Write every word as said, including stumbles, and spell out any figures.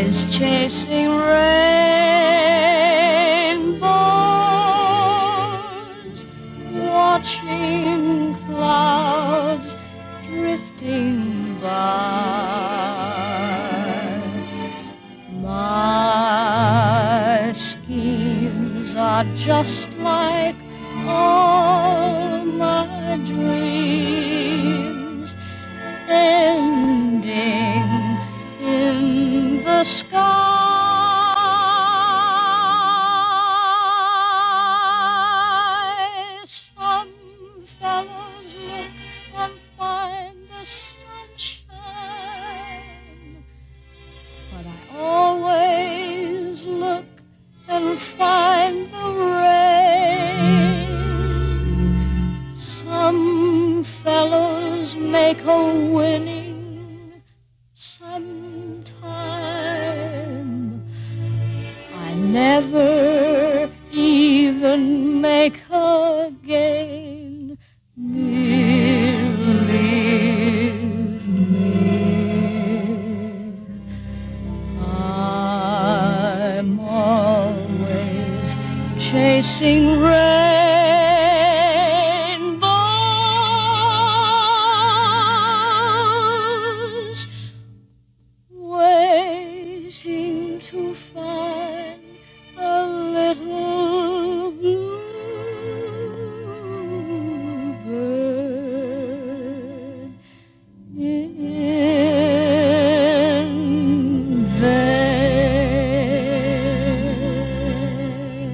always chasing rainbows, watching clouds drifting by. My schemes are just like all my dreams, ending in the sky. Some fellows look and find the sunshine, but I always look and find the rain. Some fellows make a winning sometime. I never even make a gain. Believe me, I'm always chasing rainbows, waiting to find